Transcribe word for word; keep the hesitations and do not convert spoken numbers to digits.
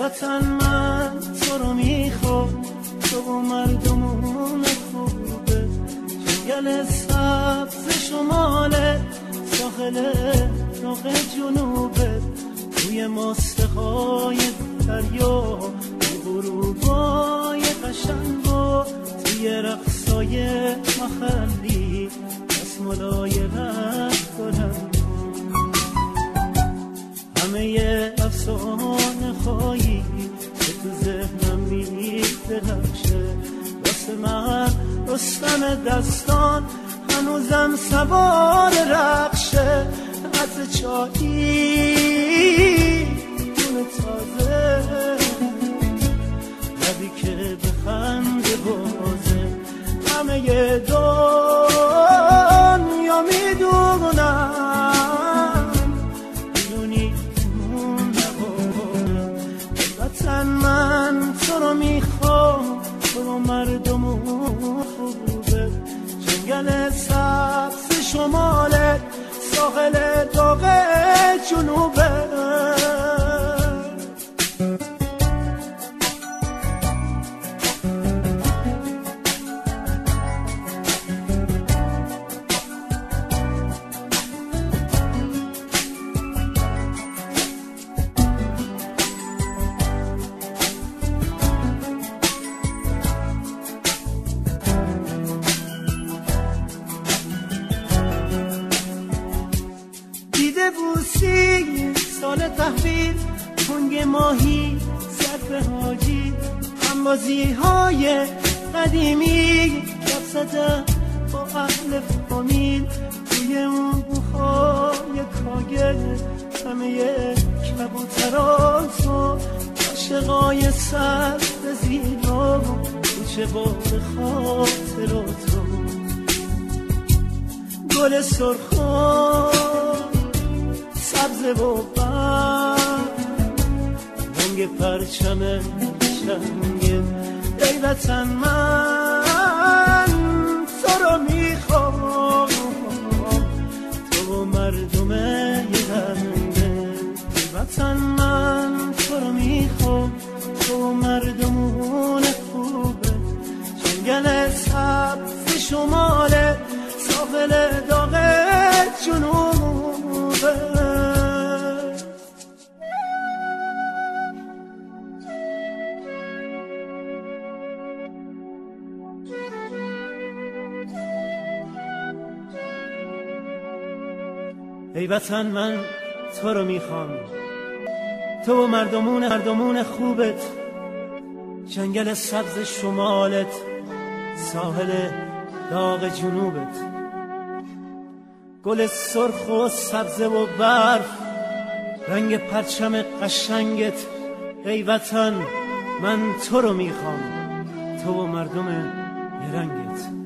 وطن من تو رو میخوام، تو و مردمون خوبه، جنگل سبز شماله، ساحل داغ جنوبه، توی ماستهای دریا، غروبای قشنگ و توی رقصای محلی، دستمالای رفت کنم همه افسانه خواهی که تو ذهنم می‌درخشه. واسه من رستم دستان هنوزم سوار رخشه، از چایی دون تازه، لبی که بخنده بازه، همه دنیا میدونم، میدونی اون نبارم. وطن من تو رو میخوام، تو رو مردمون خوبه، جنگل سبز شماله، ساحل داغ جنوبه. سال تحویل، کنگ ماهی، صرف حاجی، همبازی های قدیمی، گپ زدن با اهل فامیل، توی اون بوهای کاگل، همه کبوترات و عاشقای سر زیرا، کوچه باد خاطرات و گل سرخان سبز و برد، رنگ پرچم شنگه. ای وطن من تو رو میخوام، تو و مردم یه رنگه. ای وطن من تو رو میخوام، تو و مردمون خوبه، جنگل سبز شماله، ساحل داغ جنوبه. ای وطن من تو رو میخوام، تو و مردمون مردمون خوبت، جنگل سبز شمالت، ساحل داغ جنوبت، گل سرخ و سبز و برف، رنگ پرچم قشنگت. ای وطن من تو رو میخوام، تو و مردم یه رنگت.